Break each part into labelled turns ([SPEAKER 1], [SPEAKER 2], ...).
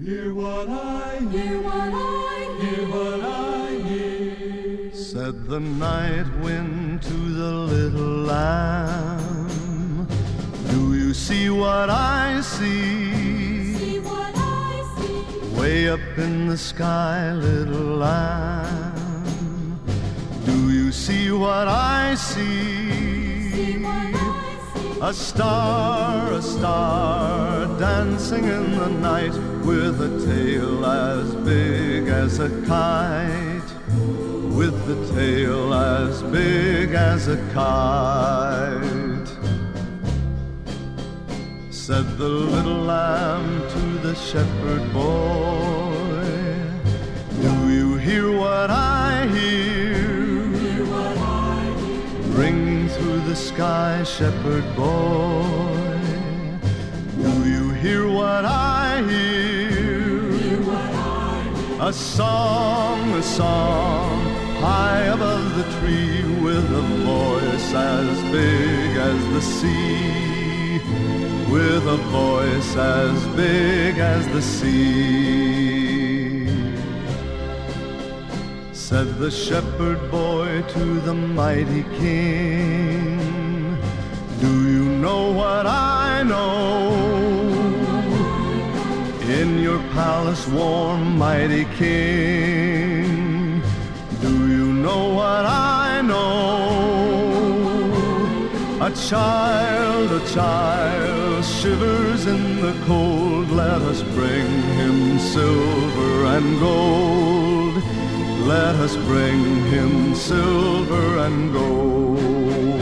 [SPEAKER 1] hear what I hear? Hear what I hear?
[SPEAKER 2] Said the night wind to the little lamb, do you see what I see?
[SPEAKER 1] See what I see?
[SPEAKER 2] Way up in the sky, little lamb, do you see what I see?
[SPEAKER 1] See what I see?
[SPEAKER 2] A star, dancing in the night, with a tail as big as a kite, with the tail as big as a kite. Said the little lamb to the shepherd boy, do you hear what I hear?
[SPEAKER 1] Hear what I hear?
[SPEAKER 2] Ringing through the sky, shepherd boy, do you hear what I hear?
[SPEAKER 1] Hear what I hear?
[SPEAKER 2] A song, high above the tree, with a voice as big as the sea, with a voice as big as the sea. Said the shepherd boy to the mighty king, do you know what I know? In your palace warm, mighty king, do you know what I know? A child shivers in the cold, let us bring him silver and gold. Let us bring him silver and gold.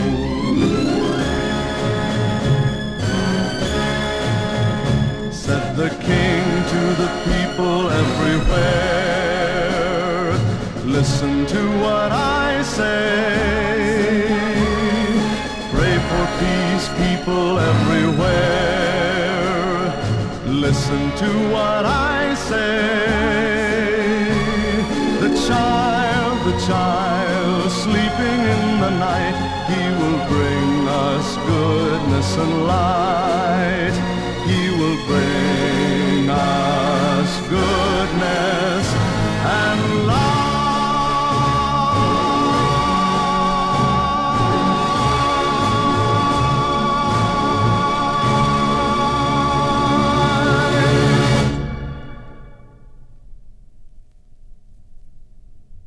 [SPEAKER 2] Said the king to the people everywhere, listen to what I say. Pray for peace, people everywhere, listen to what I say. The child sleeping in the night, he will bring us goodness and light. He will bring us good.